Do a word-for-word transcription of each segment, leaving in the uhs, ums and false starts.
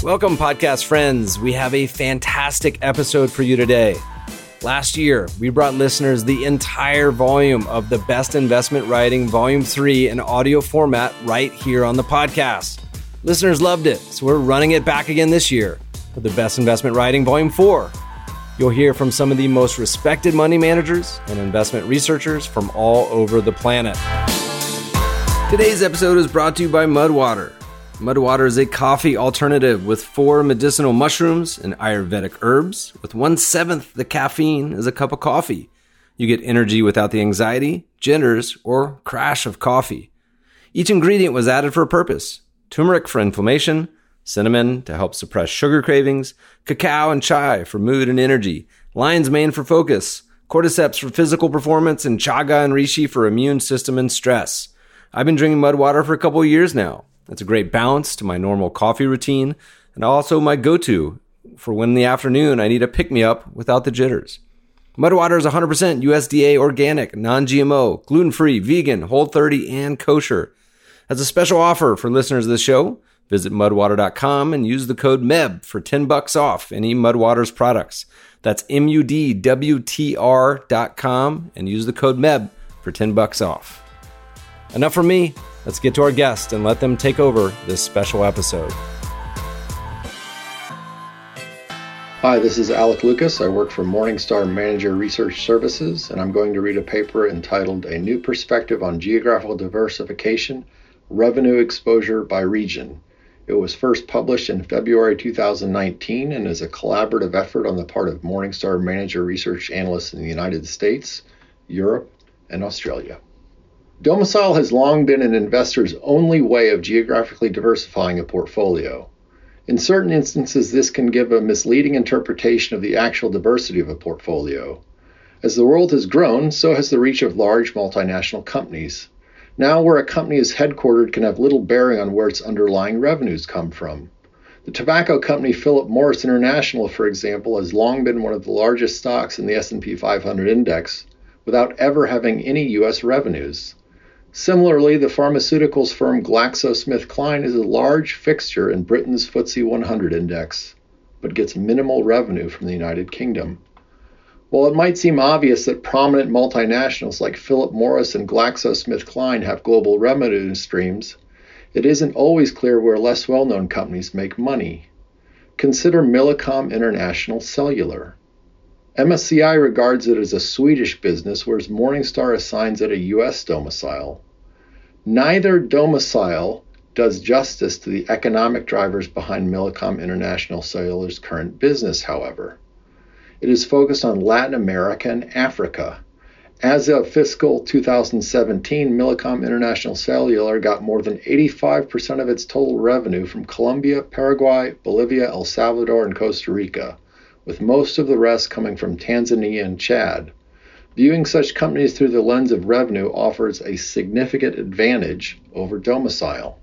Welcome, podcast friends. We have a fantastic episode for you today. Last year, we brought listeners the entire volume of the Best Investment Writing Volume three in audio format right here on the podcast. Listeners loved it, so we're running it back again this year for the Best Investment Writing Volume four. You'll hear from some of the most respected money managers and investment researchers from all over the planet. Today's episode is brought to you by Mudwater. Mudwater is a coffee alternative with four medicinal mushrooms and Ayurvedic herbs. With one-seventh the caffeine as a cup of coffee. You get energy without the anxiety, jitters, or crash of coffee. Each ingredient was added for a purpose. Turmeric for inflammation, cinnamon to help suppress sugar cravings, cacao and chai for mood and energy, lion's mane for focus, cordyceps for physical performance, and chaga and reishi for immune system and stress. I've been drinking Mudwater for a couple of years now. It's a great balance to my normal coffee routine and also my go-to for when in the afternoon I need a pick-me-up without the jitters. Mudwater is one hundred percent U S D A organic, non-G M O, gluten-free, vegan, Whole thirty, and kosher. As a special offer for listeners of the show, visit mudwater dot com and use the code M E B for ten bucks off any Mudwater's products. That's M U D W T R dot com and use the code M E B for ten bucks off. Enough from me. Let's get to our guest and let them take over this special episode. Hi, this is Alec Lucas. I work for Morningstar Manager Research Services, and I'm going to read a paper entitled A New Perspective on Geographical Diversification, Revenue Exposure by Region. It was first published in February two thousand nineteen and is a collaborative effort on the part of Morningstar Manager Research Analysts in the United States, Europe, and Australia. Domicile has long been an investor's only way of geographically diversifying a portfolio. In certain instances, this can give a misleading interpretation of the actual diversity of a portfolio. As the world has grown, so has the reach of large multinational companies. Now, where a company is headquartered can have little bearing on where its underlying revenues come from. The tobacco company Philip Morris International, for example, has long been one of the largest stocks in the S and P five hundred index without ever having any U S revenues. Similarly, the pharmaceuticals firm GlaxoSmithKline is a large fixture in Britain's F T S E one hundred index, but gets minimal revenue from the United Kingdom. While it might seem obvious that prominent multinationals like Philip Morris and GlaxoSmithKline have global revenue streams, it isn't always clear where less well-known companies make money. Consider Millicom International Cellular. M S C I regards it as a Swedish business, whereas Morningstar assigns it a U S domicile. Neither domicile does justice to the economic drivers behind Millicom International Cellular's current business, however. It is focused on Latin America and Africa. As of fiscal two thousand seventeen, Millicom International Cellular got more than eighty-five percent of its total revenue from Colombia, Paraguay, Bolivia, El Salvador, and Costa Rica, with most of the rest coming from Tanzania and Chad. Viewing such companies through the lens of revenue offers a significant advantage over domicile.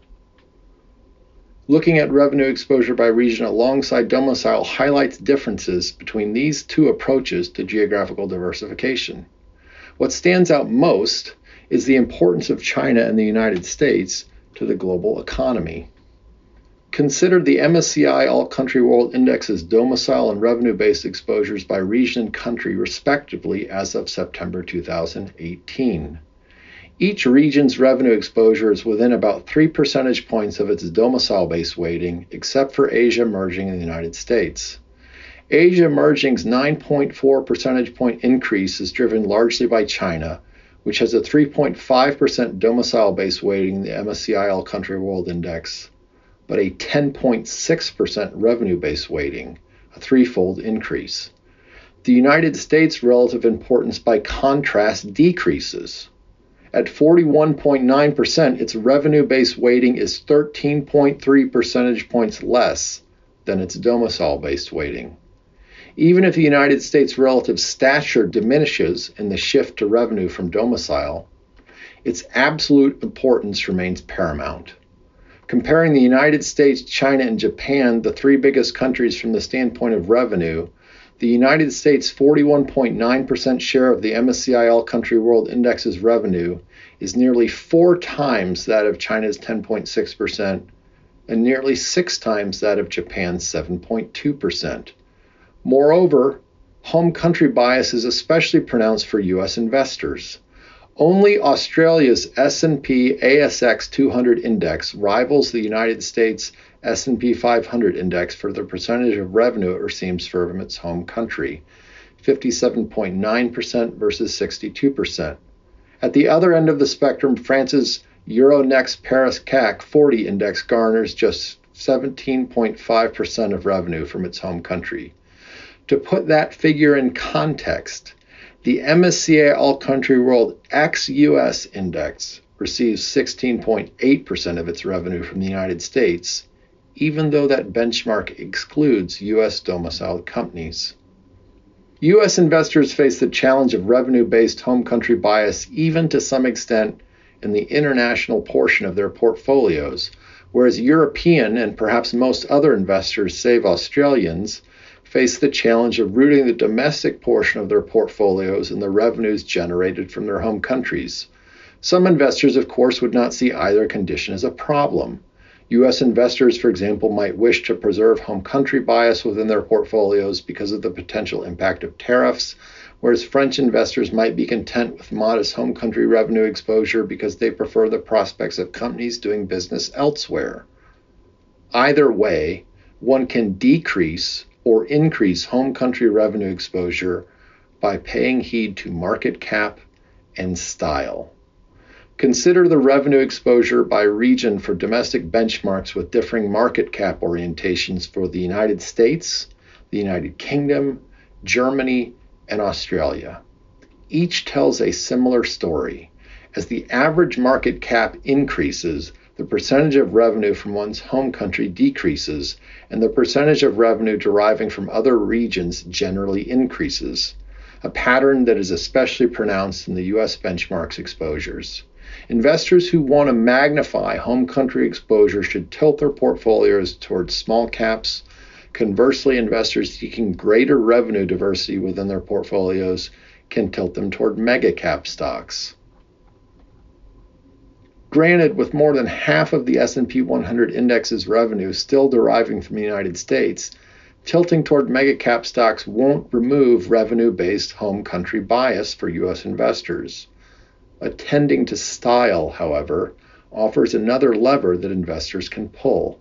Looking at revenue exposure by region alongside domicile highlights differences between these two approaches to geographical diversification. What stands out most is the importance of China and the United States to the global economy. Consider the M S C I All-Country World Index's domicile and revenue-based exposures by region and country, respectively, as of September two thousand eighteen. Each region's revenue exposure is within about three percentage points of its domicile-based weighting, except for Asia Emerging in the United States. Asia Emerging's nine point four percentage point increase is driven largely by China, which has a three point five percent domicile-based weighting in the M S C I All-Country World Index, but a ten point six percent revenue-based weighting, a threefold increase. The United States' relative importance, by contrast, decreases. At forty-one point nine percent, its revenue-based weighting is thirteen point three percentage points less than its domicile-based weighting. Even if the United States' relative stature diminishes in the shift to revenue from domicile, its absolute importance remains paramount. Comparing the United States, China, and Japan, the three biggest countries from the standpoint of revenue, the United States' forty-one point nine percent share of the M S C I All-Country World Index's revenue is nearly four times that of China's ten point six percent, and nearly six times that of Japan's seven point two percent. Moreover, home country bias is especially pronounced for U S investors. Only Australia's S and P A S X two hundred index rivals the United States S and P five hundred index for the percentage of revenue it receives from its home country, fifty-seven point nine percent versus sixty-two percent. At the other end of the spectrum, France's Euronext Paris C A C forty index garners just seventeen point five percent of revenue from its home country. To put that figure in context, the M S C I All Country World ex-U S Index receives sixteen point eight percent of its revenue from the United States, even though that benchmark excludes U S domiciled companies. U S investors face the challenge of revenue-based home country bias even to some extent in the international portion of their portfolios, whereas European and perhaps most other investors, save Australians, face the challenge of rooting the domestic portion of their portfolios in the revenues generated from their home countries. Some investors, of course, would not see either condition as a problem. U S investors, for example, might wish to preserve home country bias within their portfolios because of the potential impact of tariffs, whereas French investors might be content with modest home country revenue exposure because they prefer the prospects of companies doing business elsewhere. Either way, one can decrease or increase home country revenue exposure by paying heed to market cap and style. Consider the revenue exposure by region for domestic benchmarks with differing market cap orientations for the United States, the United Kingdom, Germany, and Australia. Each tells a similar story. As the average market cap increases, the percentage of revenue from one's home country decreases, and the percentage of revenue deriving from other regions generally increases, a pattern that is especially pronounced in the U S benchmark's exposures. Investors who want to magnify home country exposure should tilt their portfolios towards small caps. Conversely, investors seeking greater revenue diversity within their portfolios can tilt them toward mega cap stocks. Granted, with more than half of the S and P one hundred index's revenue still deriving from the United States, tilting toward mega cap stocks won't remove revenue-based home country bias for U S investors. Attending to style, however, offers another lever that investors can pull.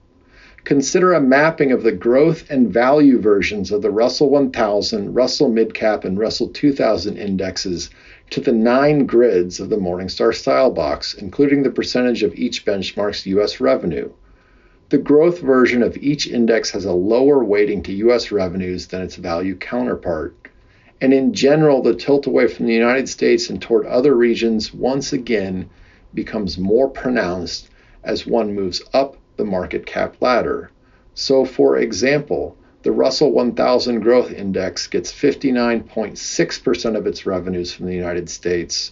Consider a mapping of the growth and value versions of the Russell one thousand, Russell Midcap, and Russell two thousand indexes to the nine grids of the Morningstar Style Box, including the percentage of each benchmark's U S revenue. The growth version of each index has a lower weighting to U S revenues than its value counterpart. And in general, the tilt away from the United States and toward other regions once again becomes more pronounced as one moves up the market cap ladder. So, for example, the Russell one thousand Growth Index gets fifty-nine point six percent of its revenues from the United States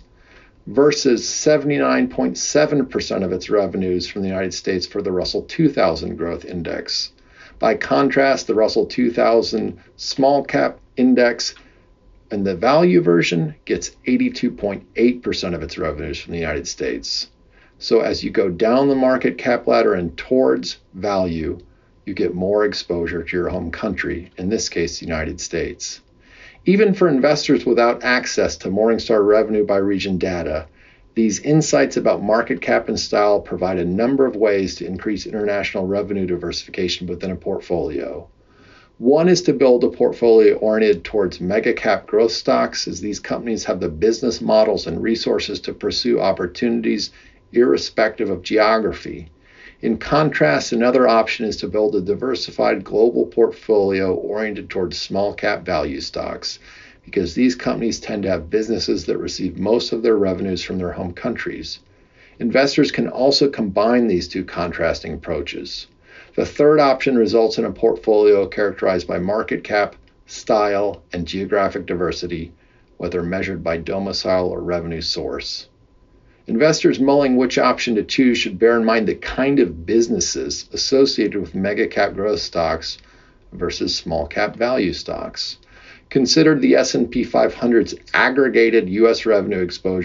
versus seventy-nine point seven percent of its revenues from the United States for the Russell two thousand Growth Index. By contrast, the Russell two thousand Small Cap Index and the value version gets eighty-two point eight percent of its revenues from the United States. So as you go down the market cap ladder and towards value, you get more exposure to your home country, in this case, the United States. Even for investors without access to Morningstar revenue by region data, these insights about market cap and style provide a number of ways to increase international revenue diversification within a portfolio. One is to build a portfolio oriented towards mega cap growth stocks, as these companies have the business models and resources to pursue opportunities irrespective of geography. In contrast, another option is to build a diversified global portfolio oriented towards small cap value stocks, because these companies tend to have businesses that receive most of their revenues from their home countries. Investors can also combine these two contrasting approaches. The third option results in a portfolio characterized by market cap, style, and geographic diversity, whether measured by domicile or revenue source. Investors mulling which option to choose should bear in mind the kind of businesses associated with mega cap growth stocks versus small cap value stocks. Consider the S and P five hundred's aggregated U S revenue exposure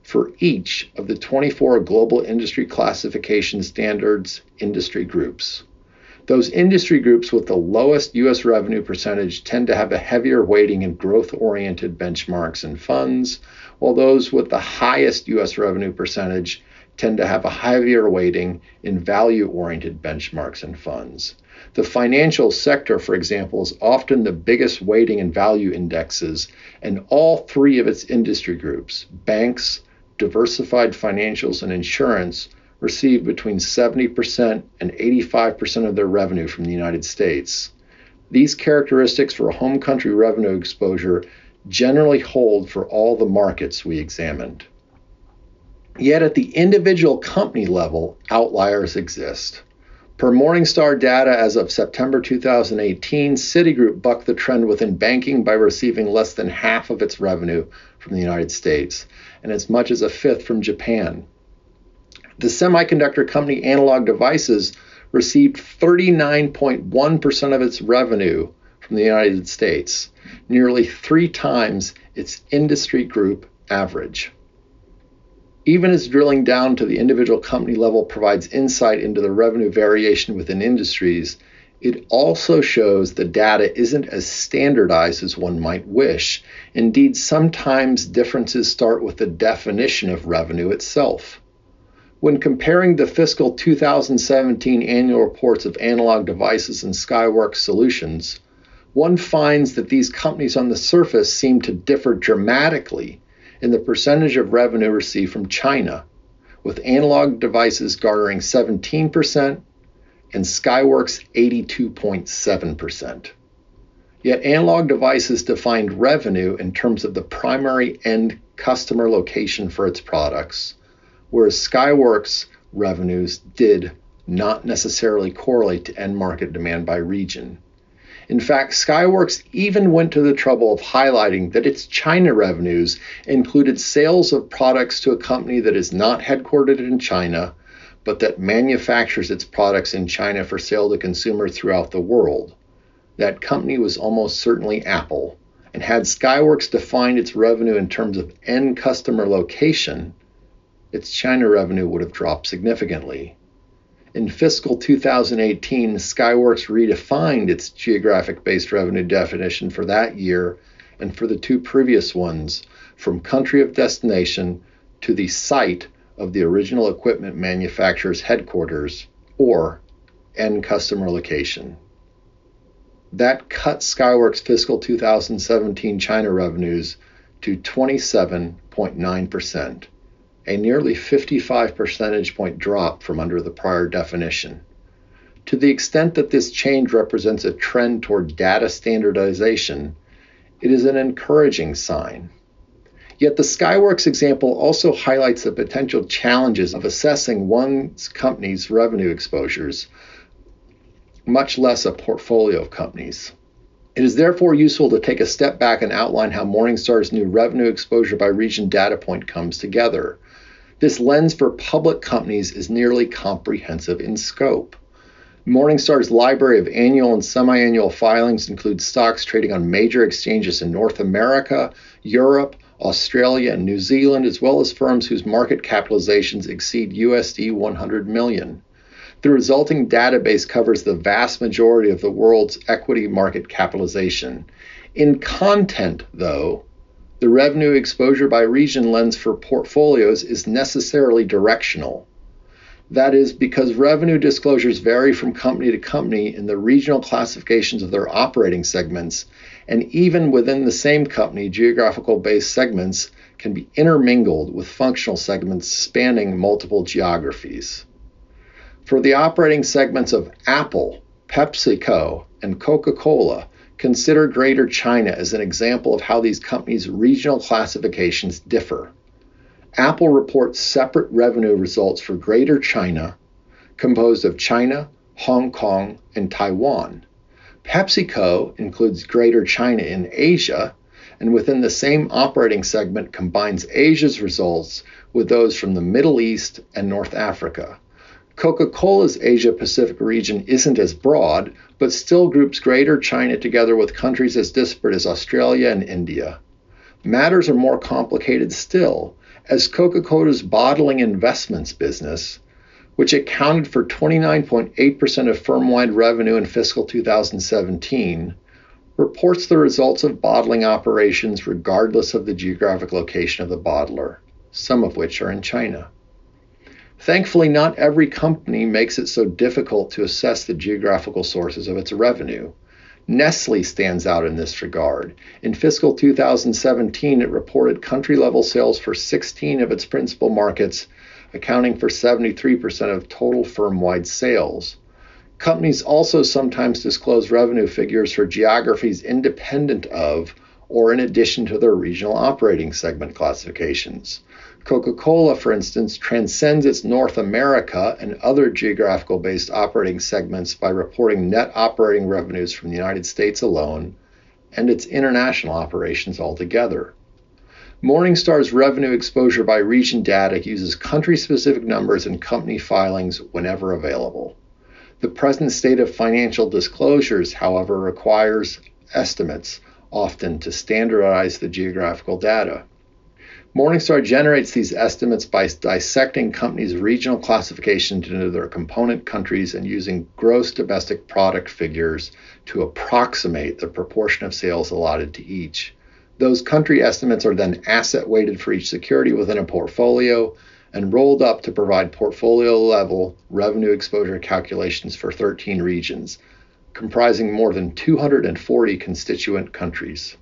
for each of the twenty-four global industry classification standards industry groups. Those industry groups with the lowest U S revenue percentage tend to have a heavier weighting in growth-oriented benchmarks and funds, while those with the highest U S revenue percentage tend to have a heavier weighting in value-oriented benchmarks and funds. The financial sector, for example, is often the biggest weighting in value indexes, and all three of its industry groups, banks, diversified financials, and insurance, receive between seventy percent and eighty-five percent of their revenue from the United States. These characteristics for home country revenue exposure generally hold for all the markets we examined. Yet at the individual company level, outliers exist. Per Morningstar data as of September two thousand eighteen, Citigroup bucked the trend within banking by receiving less than half of its revenue from the United States, and as much as a fifth from Japan. The semiconductor company Analog Devices received thirty-nine point one percent of its revenue from the United States, nearly three times its industry group average. Even as drilling down to the individual company level provides insight into the revenue variation within industries, it also shows the data isn't as standardized as one might wish. Indeed, sometimes differences start with the definition of revenue itself. When comparing the fiscal two thousand seventeen annual reports of Analog Devices and Skyworks Solutions, one finds that these companies on the surface seem to differ dramatically in the percentage of revenue received from China, with Analog Devices garnering seventeen percent and Skyworks eighty-two point seven percent. Yet Analog Devices defined revenue in terms of the primary end customer location for its products, whereas Skyworks revenues did not necessarily correlate to end market demand by region. In fact, Skyworks even went to the trouble of highlighting that its China revenues included sales of products to a company that is not headquartered in China, but that manufactures its products in China for sale to consumers throughout the world. That company was almost certainly Apple, and had Skyworks defined its revenue in terms of end customer location, its China revenue would have dropped significantly. In fiscal two thousand eighteen, Skyworks redefined its geographic-based revenue definition for that year and for the two previous ones, from country of destination to the site of the original equipment manufacturer's headquarters, or end customer location. That cut Skyworks' fiscal two thousand seventeen China revenues to twenty-seven point nine percent. A nearly fifty-five percentage point drop from under the prior definition. To the extent that this change represents a trend toward data standardization, it is an encouraging sign. Yet the Skyworks example also highlights the potential challenges of assessing one's company's revenue exposures, much less a portfolio of companies. It is therefore useful to take a step back and outline how Morningstar's new revenue exposure by region data point comes together. This lens for public companies is nearly comprehensive in scope. Morningstar's library of annual and semi-annual filings includes stocks trading on major exchanges in North America, Europe, Australia, and New Zealand, as well as firms whose market capitalizations exceed U S D one hundred million. The resulting database covers the vast majority of the world's equity market capitalization. In content, though, the revenue exposure by region lens for portfolios is necessarily directional. That is, because revenue disclosures vary from company to company in the regional classifications of their operating segments, and even within the same company, geographical-based segments can be intermingled with functional segments spanning multiple geographies. For the operating segments of Apple, PepsiCo, and Coca-Cola, consider Greater China as an example of how these companies' regional classifications differ. Apple reports separate revenue results for Greater China, composed of China, Hong Kong, and Taiwan. PepsiCo includes Greater China in Asia, and within the same operating segment combines Asia's results with those from the Middle East and North Africa. Coca-Cola's Asia-Pacific region isn't as broad, but still groups Greater China together with countries as disparate as Australia and India. Matters are more complicated still, as Coca-Cola's bottling investments business, which accounted for twenty-nine point eight percent of firm-wide revenue in fiscal two thousand seventeen, reports the results of bottling operations regardless of the geographic location of the bottler, some of which are in China. Thankfully, not every company makes it so difficult to assess the geographical sources of its revenue. Nestle stands out in this regard. In fiscal two thousand seventeen, it reported country-level sales for sixteen of its principal markets, accounting for seventy-three percent of total firm-wide sales. Companies also sometimes disclose revenue figures for geographies independent of or in addition to their regional operating segment classifications. Coca-Cola, for instance, transcends its North America and other geographical-based operating segments by reporting net operating revenues from the United States alone and its international operations altogether. Morningstar's revenue exposure by region data uses country-specific numbers and company filings whenever available. The present state of financial disclosures, however, requires estimates, often to standardize the geographical data. Morningstar generates these estimates by dissecting companies' regional classifications into their component countries and using gross domestic product figures to approximate the proportion of sales allotted to each. Those country estimates are then asset-weighted for each security within a portfolio and rolled up to provide portfolio-level revenue exposure calculations for thirteen regions, comprising more than two hundred forty constituent countries.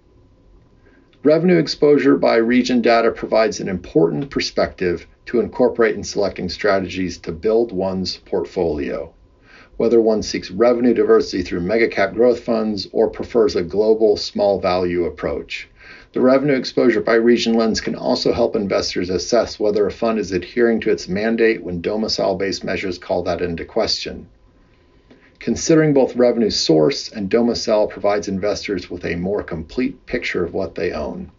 Revenue exposure by region data provides an important perspective to incorporate in selecting strategies to build one's portfolio, whether one seeks revenue diversity through mega-cap growth funds or prefers a global small value approach. The revenue exposure by region lens can also help investors assess whether a fund is adhering to its mandate when domicile-based measures call that into question. Considering both revenue source and domicile provides investors with a more complete picture of what they own.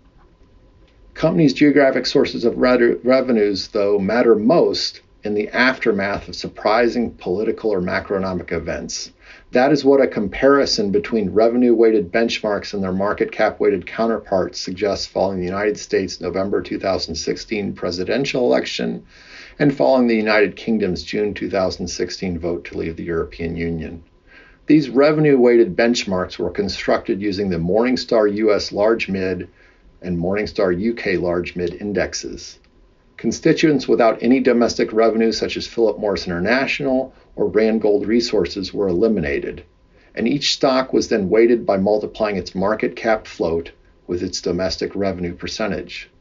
Companies' geographic sources of re- revenues, though, matter most in the aftermath of surprising political or macroeconomic events. That is what a comparison between revenue-weighted benchmarks and their market cap-weighted counterparts suggests following the United States November two thousand sixteen presidential election and following the United Kingdom's June two thousand sixteen vote to leave the European Union. These revenue-weighted benchmarks were constructed using the Morningstar U S Large Mid and Morningstar U K Large Mid indexes. Constituents without any domestic revenue, such as Philip Morris International or Randgold Resources, were eliminated, and each stock was then weighted by multiplying its market cap float with its domestic revenue percentage.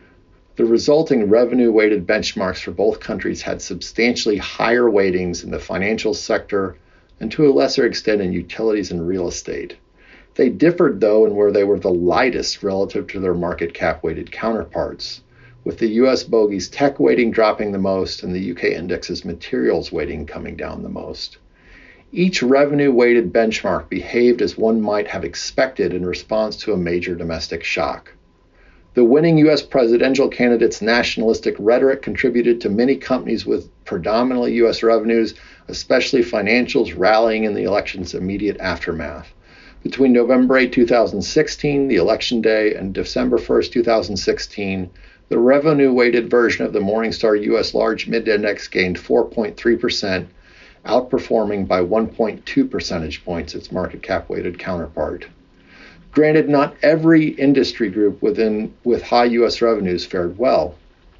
The resulting revenue-weighted benchmarks for both countries had substantially higher weightings in the financial sector and to a lesser extent in utilities and real estate. They differed, though, in where they were the lightest relative to their market cap-weighted counterparts, with the U S bogeys tech weighting dropping the most and the U K index's materials weighting coming down the most. Each revenue-weighted benchmark behaved as one might have expected in response to a major domestic shock. The winning U S presidential candidate's nationalistic rhetoric contributed to many companies with predominantly U S revenues, especially financials, rallying in the election's immediate aftermath. Between November eighth, two thousand sixteen, the election day, and December first, two thousand sixteen, the revenue-weighted version of the Morningstar U S Large Mid Index gained four point three percent, outperforming by one point two percentage points its market cap-weighted counterpart. Granted, not every industry group within with high U S revenues fared well.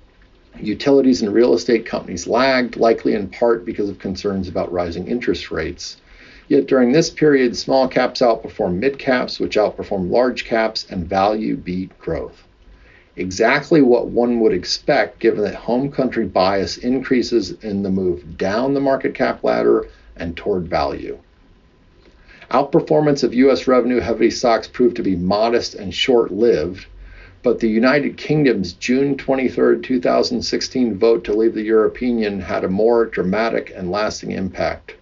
Utilities and real estate companies lagged, likely in part because of concerns about rising interest rates. Yet during this period, small caps outperformed mid caps, which outperformed large caps, and value beat growth. Exactly what one would expect given that home country bias increases in the move down the market cap ladder and toward value. Outperformance of U S revenue-heavy stocks proved to be modest and short-lived, but the United Kingdom's June twenty-third, two thousand sixteen vote to leave the European Union had a more dramatic and lasting impact.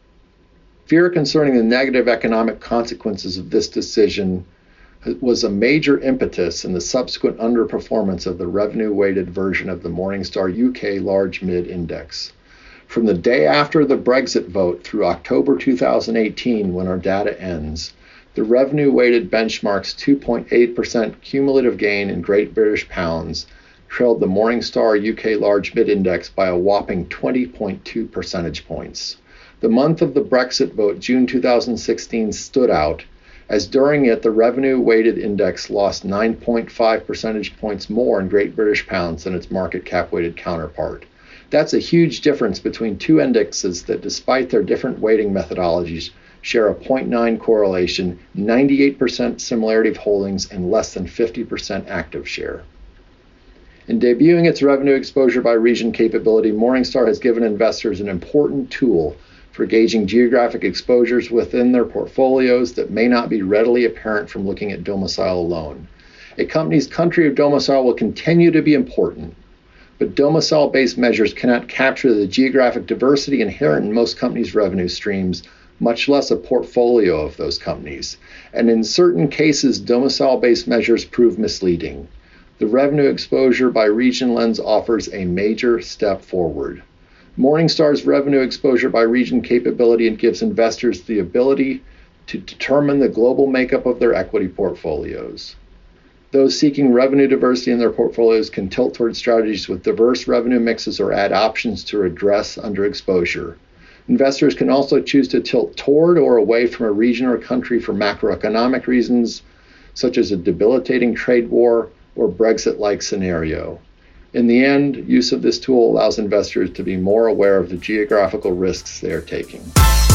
Fear concerning the negative economic consequences of this decision was a major impetus in the subsequent underperformance of the revenue-weighted version of the Morningstar U K Large Mid Index. From the day after the Brexit vote through October two thousand eighteen, when our data ends, the revenue-weighted benchmark's two point eight percent cumulative gain in Great British pounds trailed the Morningstar U K Large Mid Index by a whopping twenty point two percentage points. The month of the Brexit vote, June two thousand sixteen, stood out, as during it the revenue-weighted index lost nine point five percentage points more in Great British pounds than its market cap-weighted counterpart. That's a huge difference between two indexes that, despite their different weighting methodologies, share a zero point nine correlation, ninety-eight percent similarity of holdings, and less than fifty percent active share. In debuting its revenue exposure by region capability, Morningstar has given investors an important tool for gauging geographic exposures within their portfolios that may not be readily apparent from looking at domicile alone. A company's country of domicile will continue to be important, but domicile-based measures cannot capture the geographic diversity inherent in most companies' revenue streams, much less a portfolio of those companies. And in certain cases, domicile-based measures prove misleading. The revenue exposure by region lens offers a major step forward. Morningstar's revenue exposure by region capability gives investors the ability to determine the global makeup of their equity portfolios. Those seeking revenue diversity in their portfolios can tilt toward strategies with diverse revenue mixes or add options to address underexposure. Investors can also choose to tilt toward or away from a region or country for macroeconomic reasons, such as a debilitating trade war or Brexit-like scenario. In the end, use of this tool allows investors to be more aware of the geographical risks they are taking.